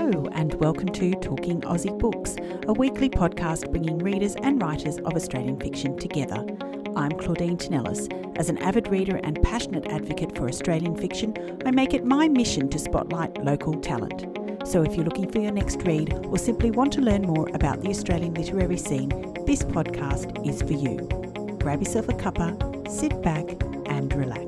Hello and welcome to Talking Aussie Books, a weekly podcast bringing readers and writers of Australian fiction together. I'm Claudine Tinellis. As an avid reader and passionate advocate for Australian fiction, I make it my mission to spotlight local talent. So if you're looking for your next read or simply want to learn more about the Australian literary scene, this podcast is for you. Grab yourself a cuppa, sit back and relax.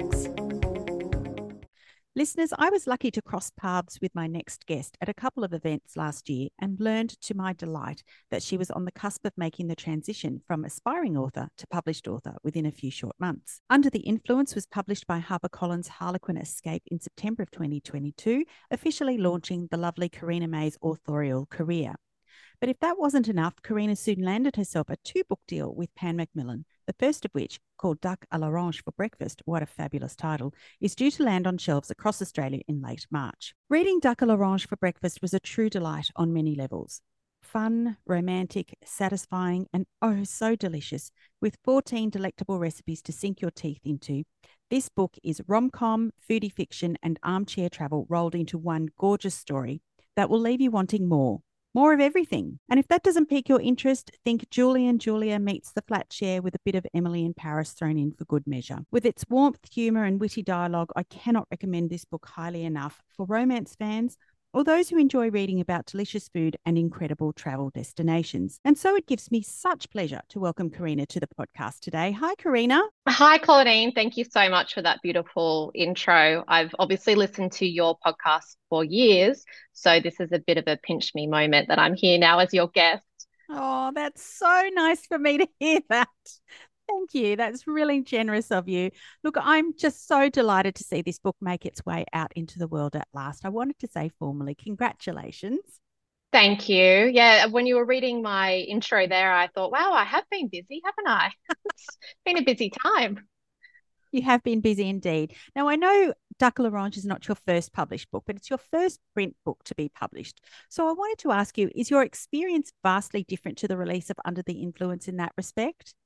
Listeners, I was lucky to cross paths with my next guest at a couple of events last year and learned to my delight that she was on the cusp of making the transition from aspiring author to published author within a few short months. Under the Influence was published by HarperCollins' Harlequin Escape in September of 2022, officially launching the lovely Karina May's authorial career. But if that wasn't enough, Karina soon landed herself a two-book deal with Pan Macmillan, the first of which, called Duck à l'Orange for Breakfast, what a fabulous title, is due to land on shelves across Australia in late March. Reading Duck à l'Orange for Breakfast was a true delight on many levels. Fun, romantic, satisfying, and oh so delicious, with 14 delectable recipes to sink your teeth into. This book is rom-com, foodie fiction, and armchair travel rolled into one gorgeous story that will leave you wanting more. More of everything. And if that doesn't pique your interest, think Julie and Julia meets the flat share with a bit of Emily in Paris thrown in for good measure. With its warmth, humour and witty dialogue, I cannot recommend this book highly enough for romance fans or those who enjoy reading about delicious food and incredible travel destinations. And so it gives me such pleasure to welcome Karina to the podcast today. Hi, Karina. Hi, Claudine. Thank you so much for that beautiful intro. I've obviously listened to your podcast for years, so this is a bit of a pinch me moment that I'm here now as your guest. Oh, that's so nice for me to hear that. Thank you. That's really generous of you. Look, I'm just so delighted to see this book make its way out into the world at last. I wanted to say formally, congratulations. Thank you. Yeah, when you were reading my intro there, I thought, wow, I have been busy, haven't I? It's been a busy time. You have been busy indeed. Now, I know Duck à l'Orange is not your first published book, but it's your first print book to be published. So I wanted to ask you, is your experience vastly different to the release of Under the Influence in that respect?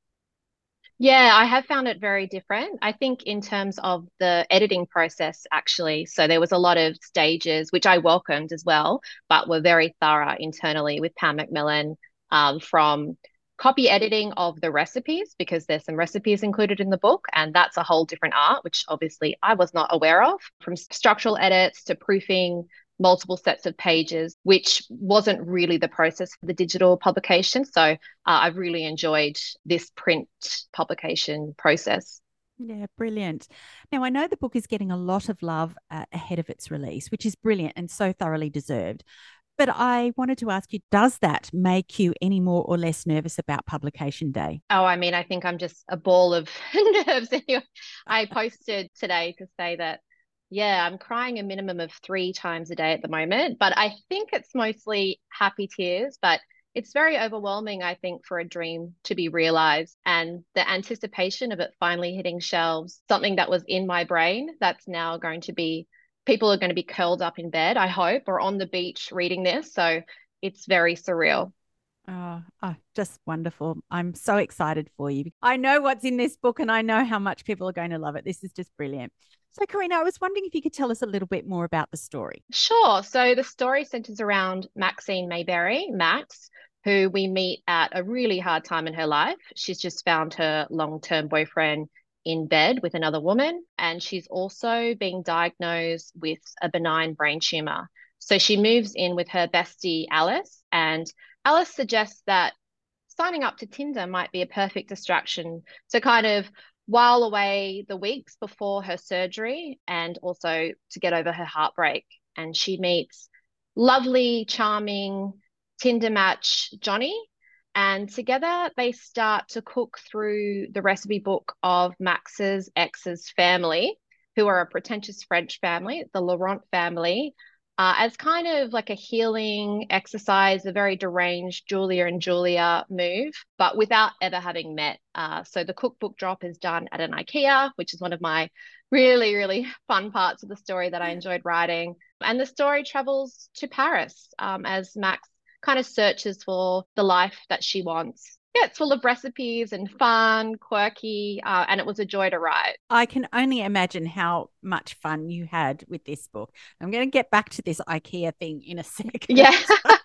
Yeah, I have found it very different. I think in terms of the editing process, actually. So there was a lot of stages, which I welcomed as well, but were very thorough internally with Pam Macmillan, from copy editing of the recipes, because there's some recipes included in the book, and that's a whole different art, which obviously I was not aware of, from structural edits to proofing multiple sets of pages, which wasn't really the process for the digital publication. So I've really enjoyed this print publication process. Yeah, brilliant. Now, I know the book is getting a lot of love ahead of its release, which is brilliant and so thoroughly deserved. But I wanted to ask you, does that make you any more or less nervous about publication day? Oh, I mean, I think I'm just a ball of nerves. Anyway, I posted today to say that, yeah, I'm crying a minimum of 3 times a day at the moment, but I think it's mostly happy tears, but it's very overwhelming, I think, for a dream to be realized, and the anticipation of it finally hitting shelves, something that was in my brain that's now going to be, people are going to be curled up in bed, I hope, or on the beach reading this. So it's very surreal. Just wonderful. I'm so excited for you. I know what's in this book and I know how much people are going to love it. This is just brilliant. So, Karina, I was wondering if you could tell us a little bit more about the story. Sure. So the story centers around Maxine Mayberry, Max, who we meet at a really hard time in her life. She's just found her long-term boyfriend in bed with another woman, and she's also being diagnosed with a benign brain tumor. So she moves in with her bestie, Alice, and Alice suggests that signing up to Tinder might be a perfect distraction to kind of while away the weeks before her surgery and also to get over her heartbreak. And she meets lovely, charming Tinder match Johnny. And together they start to cook through the recipe book of Max's ex's family, who are a pretentious French family, the Laurent family, as kind of like a healing exercise, a very deranged Julia and Julia move, but without ever having met. So the cookbook drop is done at an IKEA, which is one of my really, really fun parts of the story that I enjoyed writing. And the story travels to Paris, as Max kind of searches for the life that she wants. Yeah, it's full of recipes and fun, quirky, and it was a joy to write. I can only imagine how much fun you had with this book. I'm going to get back to this IKEA thing in a second. Yeah.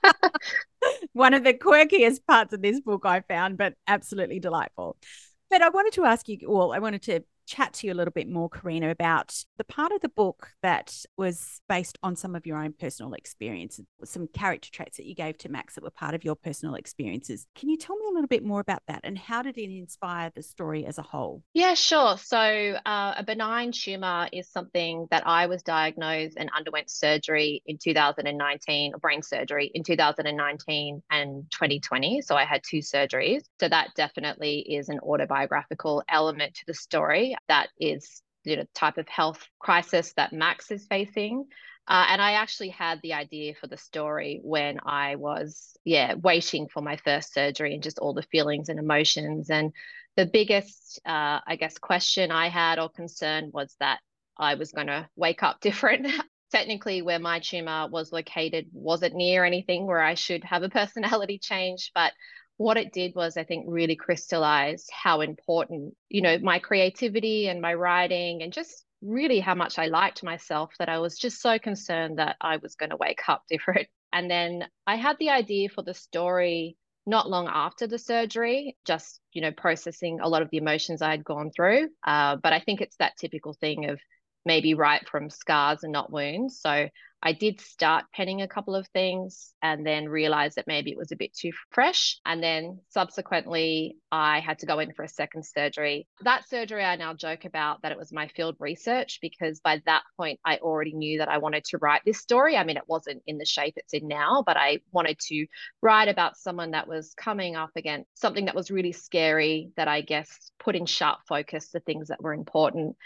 One of the quirkiest parts of this book I found, but absolutely delightful. But I wanted to ask you, well, I wanted to chat to you a little bit more, Karina, about the part of the book that was based on some of your own personal experiences, some character traits that you gave to Max that were part of your personal experiences. Can you tell me a little bit more about that and how did it inspire the story as a whole? Yeah, sure. So, a benign tumor is something that I was diagnosed and underwent surgery in 2019, brain surgery in 2019 and 2020. So, I had two surgeries. So, that definitely is an autobiographical element to the story. That is the type of health crisis that Max is facing. And I actually had the idea for the story when I was, yeah, waiting for my first surgery and just all the feelings and emotions. And the biggest, I guess, question I had or concern was that I was going to wake up different. Technically, where my tumor was located wasn't near anything where I should have a personality change. But what it did was, I think, really crystallize how important, my creativity and my writing and just really how much I liked myself that I was just so concerned that I was going to wake up different. And then I had the idea for the story not long after the surgery, just, processing a lot of the emotions I had gone through. But I think it's that typical thing of maybe write from scars and not wounds. So I did start penning a couple of things and then realized that maybe it was a bit too fresh. And then subsequently, I had to go in for a second surgery. That surgery, I now joke about that it was my field research because by that point, I already knew that I wanted to write this story. I mean, it wasn't in the shape it's in now, but I wanted to write about someone that was coming up against something that was really scary that I guess put in sharp focus the things that were important.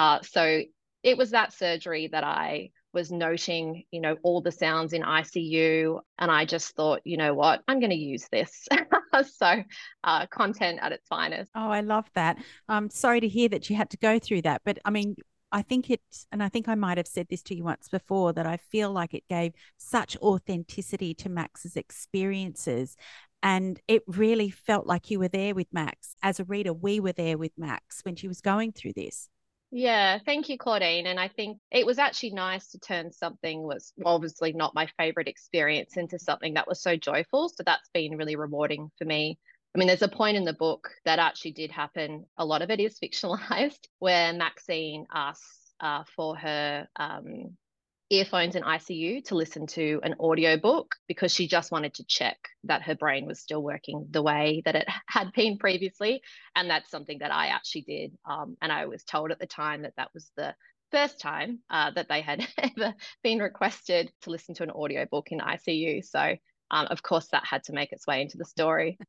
So it was that surgery that I was noting, all the sounds in ICU. And I just thought, you know what, I'm going to use this. So, content at its finest. Oh, I love that. I'm sorry to hear that you had to go through that. But I mean, I think and I think I might have said this to you once before, that I feel like it gave such authenticity to Max's experiences. And it really felt like you were there with Max. As a reader, we were there with Max when she was going through this. Yeah, thank you, Claudine. And I think it was actually nice to turn something was obviously not my favorite experience into something that was so joyful. So that's been really rewarding for me. I mean, there's a point in the book that actually did happen. A lot of it is fictionalized, where Maxine asks for her earphones in ICU to listen to an audiobook because she just wanted to check that her brain was still working the way that it had been previously. And that's something that I actually did. And I was told at the time that that was the first time that they had ever been requested to listen to an audiobook in ICU. So, of course, that had to make its way into the story.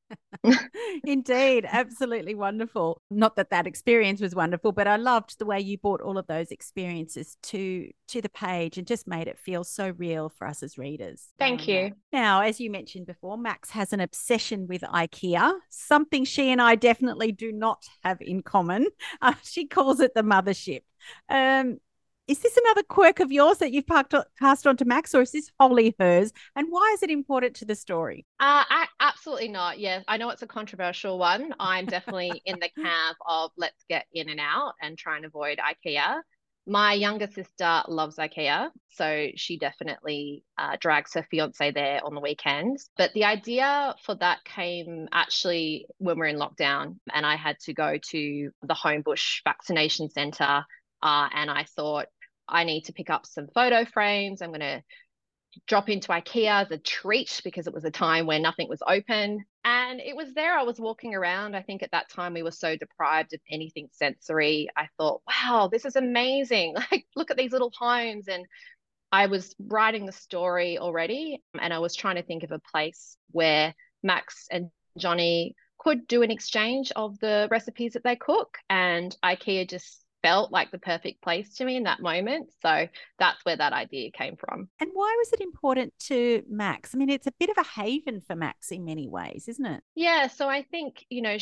Indeed, absolutely wonderful. Not that that experience was wonderful, but I loved the way you brought all of those experiences to the page and just made it feel so real for us as readers. Thank you. Now, as you mentioned before, Max has an obsession with IKEA, something she and I definitely do not have in common. She calls it the mothership. Um, is this another quirk of yours that you've passed on to Max, or is this wholly hers? And why is it important to the story? Absolutely not. Yeah, I know it's a controversial one. I'm definitely in the camp of let's get in and out and try and avoid IKEA. My younger sister loves IKEA, so she definitely drags her fiance there on the weekends. But the idea for that came actually when we're in lockdown, and I had to go to the Homebush vaccination centre, and I thought I need to pick up some photo frames. I'm going to drop into IKEA as a treat because it was a time where nothing was open. And it was there. I was walking around. I think at that time we were so deprived of anything sensory. I thought, wow, this is amazing. Like, look at these little homes. And I was writing the story already. And I was trying to think of a place where Max and Johnny could do an exchange of the recipes that they cook. And IKEA just felt like the perfect place to me in that moment. So that's where that idea came from. And why was it important to Max? I mean, it's a bit of a haven for Max in many ways, isn't it? Yeah, so I think,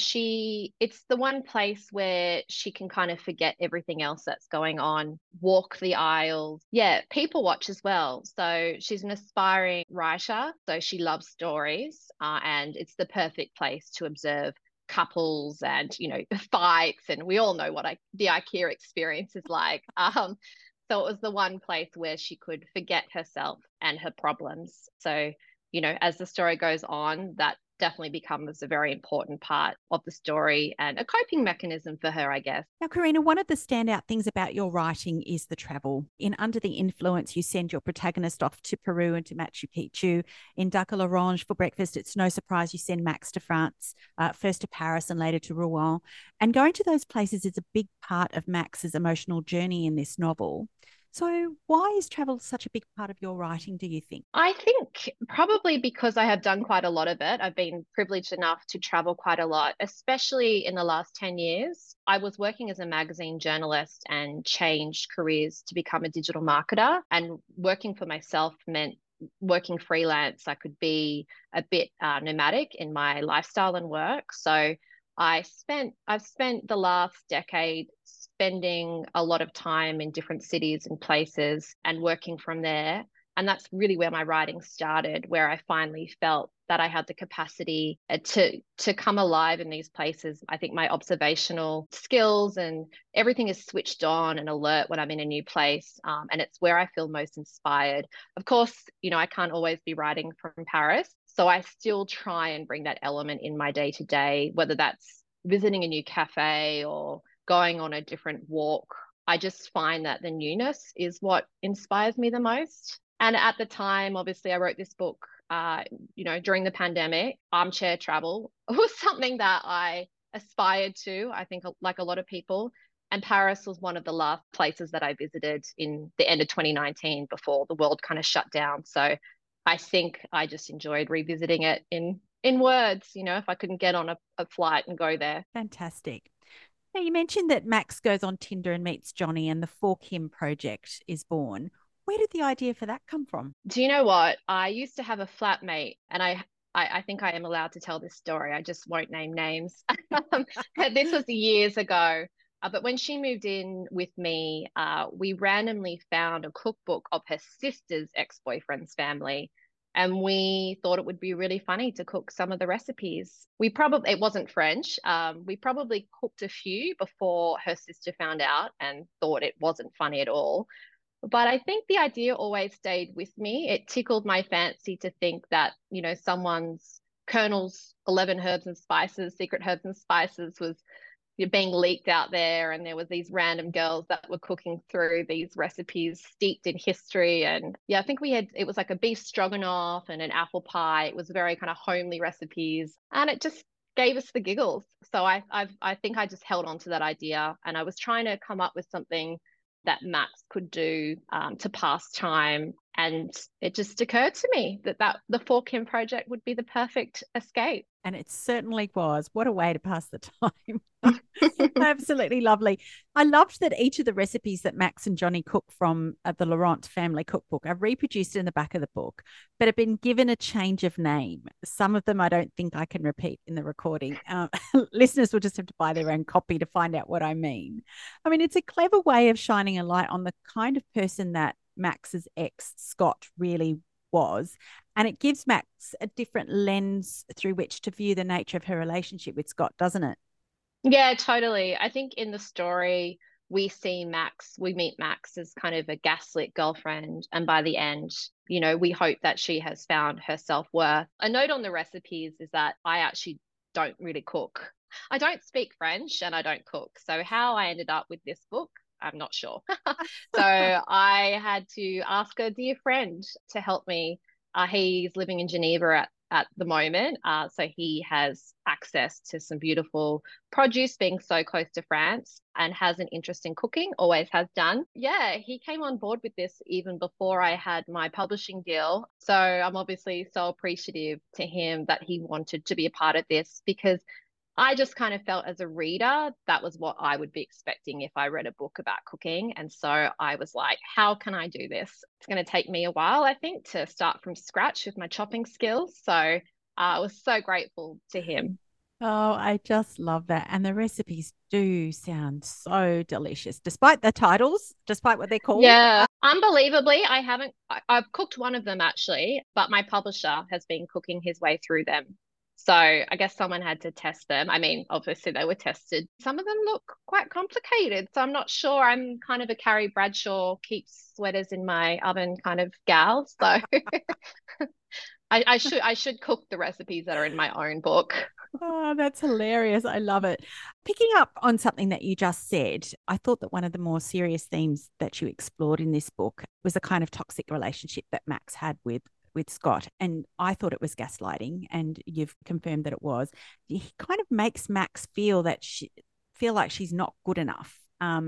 it's the one place where she can kind of forget everything else that's going on, walk the aisles. Yeah, people watch as well. So she's an aspiring writer, so she loves stories, and it's the perfect place to observe couples and, fights. And we all know what the IKEA experience is like. So it was the one place where she could forget herself and her problems. So as the story goes on, that definitely becomes a very important part of the story and a coping mechanism for her, I guess. Now, Karina, one of the standout things about your writing is the travel. In Under the Influence, you send your protagonist off to Peru and to Machu Picchu. In Duck à l'Orange for breakfast, it's no surprise you send Max to France, first to Paris and later to Rouen. And going to those places is a big part of Max's emotional journey in this novel. So, why is travel such a big part of your writing, do you think? I think probably because I have done quite a lot of it. I've been privileged enough to travel quite a lot, especially in the last 10 years. I was working as a magazine journalist and changed careers to become a digital marketer. And working for myself meant working freelance. I could be a bit nomadic in my lifestyle and work. So I've spent the last decade spending a lot of time in different cities and places and working from there. And that's really where my writing started, where I finally felt that I had the capacity to come alive in these places. I think my observational skills and everything is switched on and alert when I'm in a new place. And it's where I feel most inspired. Of course, I can't always be writing from Paris. So I still try and bring that element in my day to day, whether that's visiting a new cafe or going on a different walk. I just find that the newness is what inspires me the most. And at the time, obviously, I wrote this book, during the pandemic. Armchair travel was something that I aspired to, I think, like a lot of people. And Paris was one of the last places that I visited in the end of 2019 before the world kind of shut down. So I think I just enjoyed revisiting it in words, if I couldn't get on a flight and go there. Fantastic. Now, you mentioned that Max goes on Tinder and meets Johnny, and the For Kim project is born. Where did the idea for that come from? Do you know what? I used to have a flatmate, and I think I am allowed to tell this story. I just won't name names. This was years ago. But when she moved in with me, we randomly found a cookbook of her sister's ex-boyfriend's family. And we thought it would be really funny to cook some of the recipes. It wasn't French. We probably cooked a few before her sister found out and thought it wasn't funny at all. But I think the idea always stayed with me. It tickled my fancy to think that, someone's Colonel's 11 herbs and spices, secret herbs and spices was being leaked out there. And there was these random girls that were cooking through these recipes steeped in history. And yeah, I think it was like a beef stroganoff and an apple pie. It was very kind of homely recipes. And it just gave us the giggles. So I think I just held on to that idea. And I was trying to come up with something that Max could do to pass time. And it just occurred to me that the For Kim project would be the perfect escape. And it certainly was. What a way to pass the time. Absolutely lovely. I loved that each of the recipes that Max and Johnny cook from the Laurent family cookbook are reproduced in the back of the book, but have been given a change of name. Some of them I don't think I can repeat in the recording. Listeners will just have to buy their own copy to find out what I mean. I mean, it's a clever way of shining a light on the kind of person that Max's ex, Scott, really was. And it gives Max a different lens through which to view the nature of her relationship with Scott, doesn't it? Yeah, totally. I think in the story, we meet Max as kind of a gaslit girlfriend. And by the end, we hope that she has found her self-worth. A note on the recipes is that I actually don't really cook. I don't speak French and I don't cook. So how I ended up with this book, I'm not sure. So I had to ask a dear friend to help me. He's living in Geneva at the moment. So he has access to some beautiful produce, being so close to France, and has an interest in cooking, always has done. Yeah, he came on board with this even before I had my publishing deal. So I'm obviously so appreciative to him that he wanted to be a part of this, because I just kind of felt as a reader, that was what I would be expecting if I read a book about cooking. And so I was like, how can I do this? It's going to take me a while, I think, to start from scratch with my chopping skills. So I was so grateful to him. Oh, I just love that. And the recipes do sound so delicious, despite the titles, despite what they're called. Yeah, unbelievably, I've cooked one of them actually, but my publisher has been cooking his way through them. So I guess someone had to test them. I mean, obviously they were tested. Some of them look quite complicated, so I'm not sure. I'm kind of a Carrie Bradshaw keeps sweaters in my oven kind of gal. So I should cook the recipes that are in my own book. Oh, that's hilarious. I love it. Picking up on something that you just said, I thought that one of the more serious themes that you explored in this book was the kind of toxic relationship that Max had with Scott. And I thought it was gaslighting, and you've confirmed that it was. He kind of makes Max feel like she's not good enough.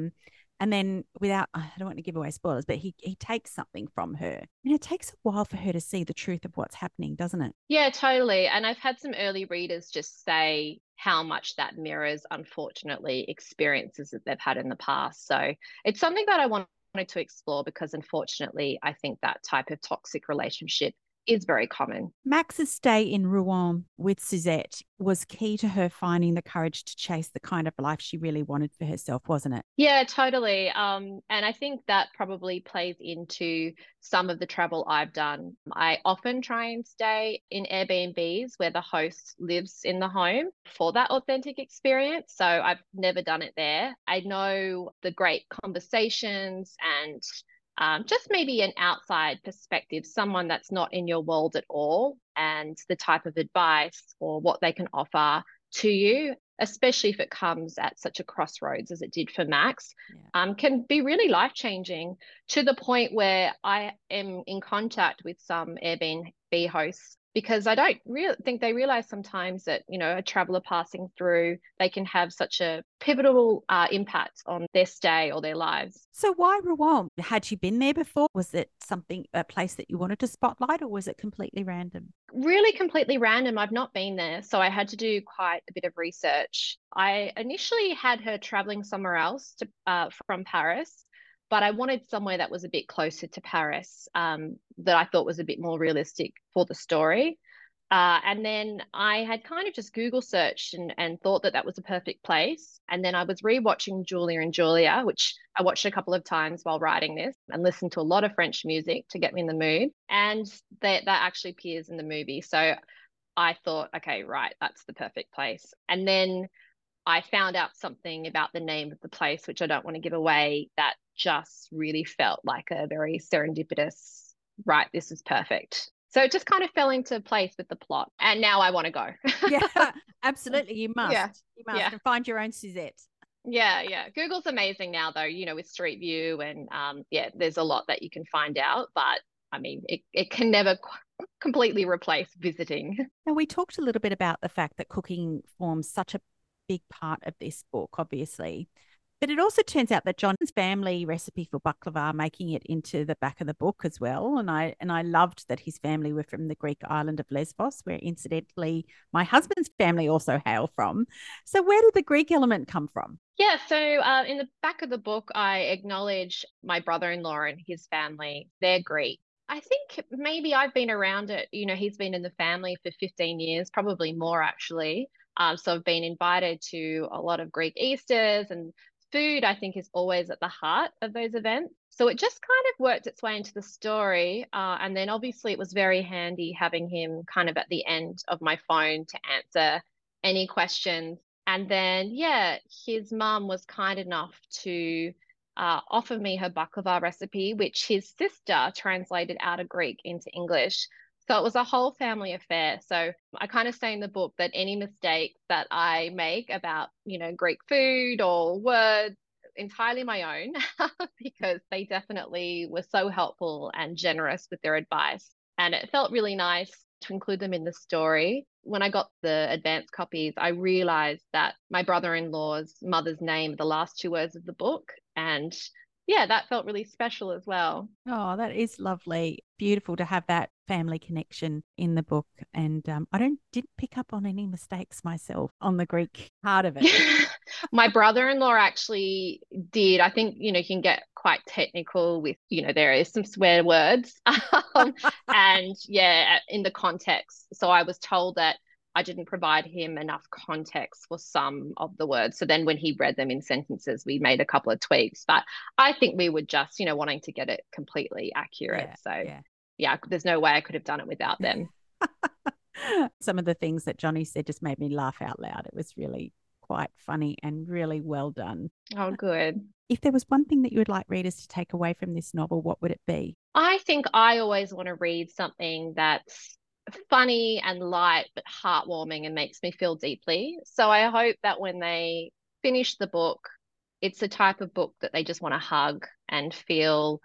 And then without, I don't want to give away spoilers, but he takes something from her. And it takes a while for her to see the truth of what's happening, doesn't it? Yeah, totally. And I've had some early readers just say how much that mirrors, unfortunately, experiences that they've had in the past. So it's something that I wanted to explore because, unfortunately, I think that type of toxic relationship is very common. Max's stay in Rouen with Suzette was key to her finding the courage to chase the kind of life she really wanted for herself, wasn't it? Yeah, totally. And I think that probably plays into some of the travel I've done. I often try and stay in Airbnbs where the host lives in the home for that authentic experience. So I've never done it there. I know the great conversations and just maybe an outside perspective, someone that's not in your world at all, and the type of advice or what they can offer to you, especially if it comes at such a crossroads as it did for Max, Yeah. can be really life changing to the point where I am in contact with some Airbnb hosts because I don't really think they realize sometimes that, a traveler passing through, they can have such a pivotal impact on their stay or their lives. So why Rouen? Had you been there before? Was it a place that you wanted to spotlight, or was it completely random? Really completely random. I've not been there, so I had to do quite a bit of research. I initially had her traveling somewhere else from Paris, but I wanted somewhere that was a bit closer to Paris, that I thought was a bit more realistic for the story. And then I had kind of just Google searched and thought that that was a perfect place. And then I was rewatching Julia and Julia, which I watched a couple of times while writing this, and listened to a lot of French music to get me in the mood. And that actually appears in the movie. So I thought, okay, right, that's the perfect place. And then I found out something about the name of the place, which I don't want to give away, that just really felt like a very serendipitous, right, this is perfect. So it just kind of fell into place with the plot. And now I want to go. Yeah, absolutely. You must. Yeah. You must. Yeah. And find your own Suzette. Yeah. Yeah. Google's amazing now, though, with Street View. And yeah, there's a lot that you can find out. But I mean, it can never completely replace visiting. Now, we talked a little bit about the fact that cooking forms such a big part of this book, obviously. But it also turns out that John's family recipe for baklava making it into the back of the book as well. And I loved that his family were from the Greek island of Lesbos, where incidentally my husband's family also hail from. So where did the Greek element come from? Yeah, so in the back of the book, I acknowledge my brother-in-law and his family. They're Greek. I think maybe I've been around it. He's been in the family for 15 years, probably more actually. So I've been invited to a lot of Greek Easters, and food, I think, is always at the heart of those events. So it just kind of worked its way into the story. And then obviously it was very handy having him kind of at the end of my phone to answer any questions. And then, yeah, his mum was kind enough to offer me her baklava recipe, which his sister translated out of Greek into English. So it was a whole family affair. So I kind of say in the book that any mistakes that I make about, Greek food or words, entirely my own, because they definitely were so helpful and generous with their advice. And it felt really nice to include them in the story. When I got the advanced copies, I realized that my brother-in-law's mother's name are the last two words of the book. And yeah, that felt really special as well. Oh, that is lovely. Beautiful to have that family connection in the book. And I didn't pick up on any mistakes myself on the Greek part of it. My brother-in-law actually did. I think, you can get quite technical with, there is some swear words. And yeah, in the context. So I was told that I didn't provide him enough context for some of the words. So then when he read them in sentences, we made a couple of tweaks. But I think we were just, wanting to get it completely accurate. Yeah, So yeah. yeah, there's no way I could have done it without them. Some of the things that Johnny said just made me laugh out loud. It was really quite funny and really well done. Oh, good. If there was one thing that you would like readers to take away from this novel, what would it be? I think I always want to read something that's funny and light, but heartwarming and makes me feel deeply. So I hope that when they finish the book, it's the type of book that they just want to hug and feel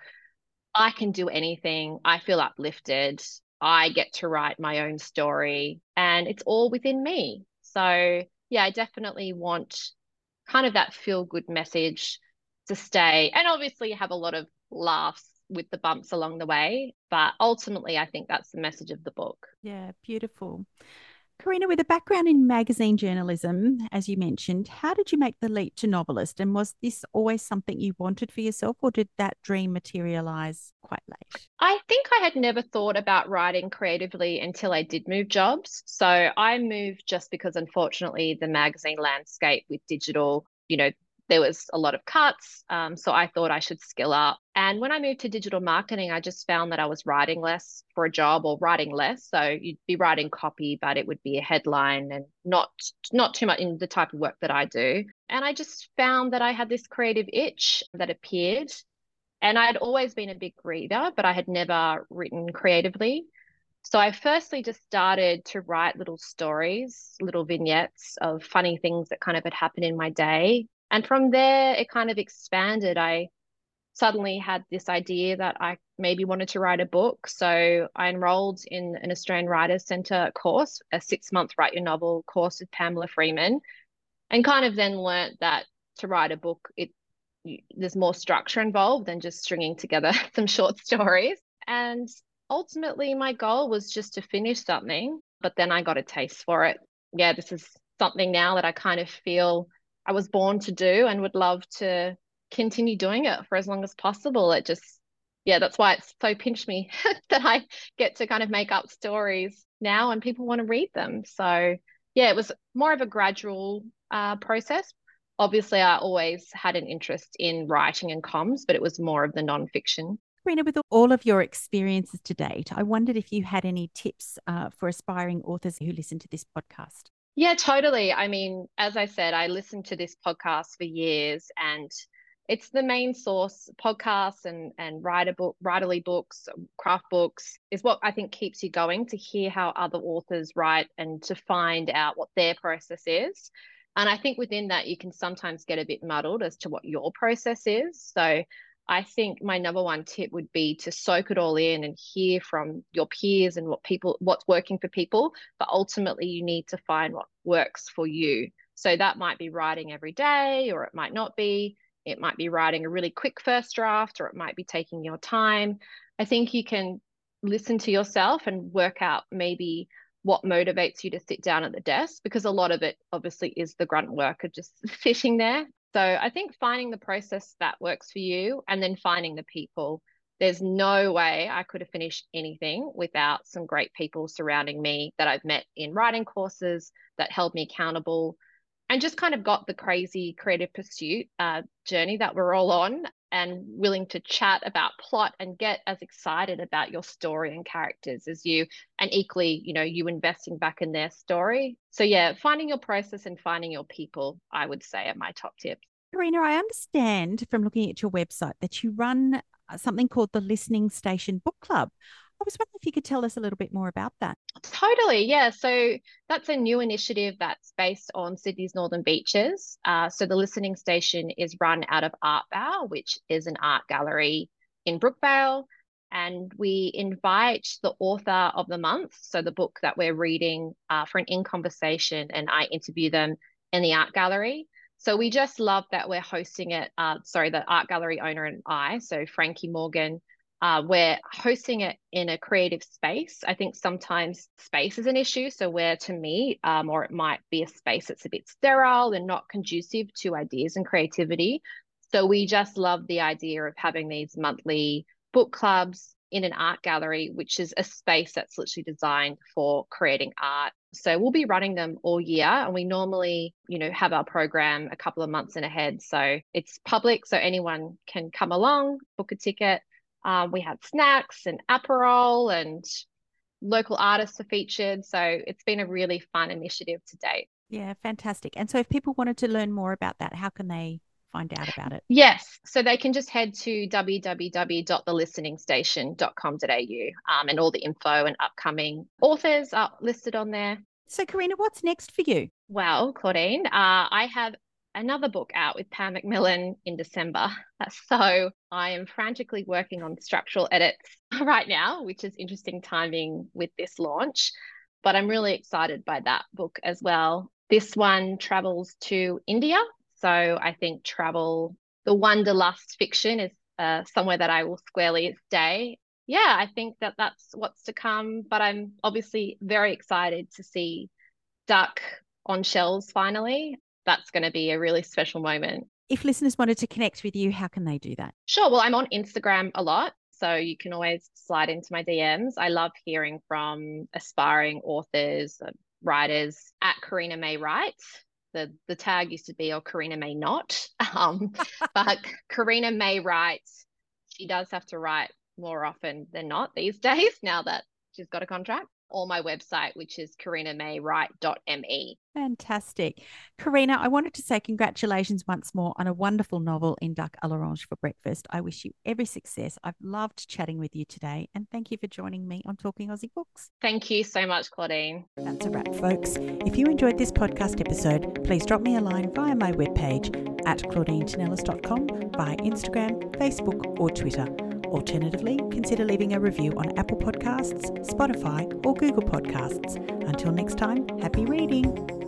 I can do anything. I feel uplifted. I get to write my own story and it's all within me. So, yeah, I definitely want kind of that feel good message to stay and obviously have a lot of laughs with the bumps along the way. But ultimately, I think that's the message of the book. Yeah, beautiful. Karina, with a background in magazine journalism, as you mentioned, how did you make the leap to novelist? And was this always something you wanted for yourself, or did that dream materialize quite late? I think I had never thought about writing creatively until I did move jobs. So I moved just because, unfortunately, the magazine landscape with digital, there was a lot of cuts. So I thought I should skill up. And when I moved to digital marketing, I just found that I was writing less for a job or writing less. So you'd be writing copy, but it would be a headline and not too much in the type of work that I do. And I just found that I had this creative itch that appeared. And I had always been a big reader, but I had never written creatively. So I firstly just started to write little stories, little vignettes of funny things that kind of had happened in my day. And from there, it kind of expanded. I suddenly had this idea that I maybe wanted to write a book. So I enrolled in an Australian Writers Centre course, a 6-month write your novel course with Pamela Freeman, and kind of then learnt that to write a book, there's more structure involved than just stringing together some short stories. And ultimately, my goal was just to finish something, but then I got a taste for it. Yeah, this is something now that I kind of feel I was born to do and would love to continue doing it for as long as possible. It just, yeah, that's why it's so pinched me that I get to kind of make up stories now and people want to read them. So, yeah, it was more of a gradual process. Obviously, I always had an interest in writing and comms, but it was more of the nonfiction. Karina, with all of your experiences to date, I wondered if you had any tips for aspiring authors who listen to this podcast. Yeah, totally. I mean, as I said, I listened to this podcast for years and it's the main source. Podcasts and writerly books, craft books is what I think keeps you going, to hear how other authors write and to find out what their process is. And I think within that, you can sometimes get a bit muddled as to what your process is. So I think my number one tip would be to soak it all in and hear from your peers and what's working for people. But ultimately, you need to find what works for you. So that might be writing every day, or it might not be. It might be writing a really quick first draft, or it might be taking your time. I think you can listen to yourself and work out maybe what motivates you to sit down at the desk, because a lot of it obviously is the grunt work of just sitting there. So I think finding the process that works for you and then finding the people. There's no way I could have finished anything without some great people surrounding me that I've met in writing courses that held me accountable and just kind of got the crazy creative pursuit journey that we're all on, and willing to chat about plot and get as excited about your story and characters as you, and equally, you investing back in their story. So yeah, finding your process and finding your people, I would say, are my top tips. Karina, I understand from looking at your website that you run something called the Listening Station Book Club. I was wondering if you could tell us a little bit more about that. Totally, yeah. So that's a new initiative that's based on Sydney's Northern Beaches. So the Listening Station is run out of Art Bow, which is an art gallery in Brookvale. And we invite the author of the month, so the book that we're reading, for an in conversation, and I interview them in the art gallery. So we just love that we're hosting it. The art gallery owner and I, so Frankie Morgan, We're hosting it in a creative space. I think sometimes space is an issue. So where to meet, or it might be a space that's a bit sterile and not conducive to ideas and creativity. So we just love the idea of having these monthly book clubs in an art gallery, which is a space that's literally designed for creating art. So we'll be running them all year, and we normally, have our program a couple of months in ahead. So it's public, so anyone can come along, book a ticket. We have snacks and Aperol, and local artists are featured. So it's been a really fun initiative to date. Yeah, fantastic. And so if people wanted to learn more about that, how can they find out about it? Yes. So they can just head to www.thelisteningstation.com.au, and all the info and upcoming authors are listed on there. So, Karina, what's next for you? Well, Claudine, I have another book out with Pam McMillan in December. So I am frantically working on structural edits right now, which is interesting timing with this launch. But I'm really excited by that book as well. This one travels to India. So I think the wanderlust fiction is somewhere that I will squarely stay. Yeah, I think that's what's to come. But I'm obviously very excited to see Duck on shelves finally. That's going to be a really special moment. If listeners wanted to connect with you, how can they do that? Sure. Well, I'm on Instagram a lot, so you can always slide into my DMs. I love hearing from aspiring authors, writers at Karina May Write. The tag used to be, or Karina May Not. But Karina May Write, she does have to write more often than not these days now that she's got a contract. Or my website, which is karinamaywrite.me. Fantastic. Karina, I wanted to say congratulations once more on a wonderful novel in Duck à l'Orange for breakfast. I wish you every success. I've loved chatting with you today, and thank you for joining me on Talking Aussie Books. Thank you so much, Claudine. That's a wrap, folks. If you enjoyed this podcast episode, please drop me a line via my webpage at claudinetinellis.com, via Instagram, Facebook, or Twitter. Alternatively, consider leaving a review on Apple Podcasts, Spotify, or Google Podcasts. Until next time, happy reading.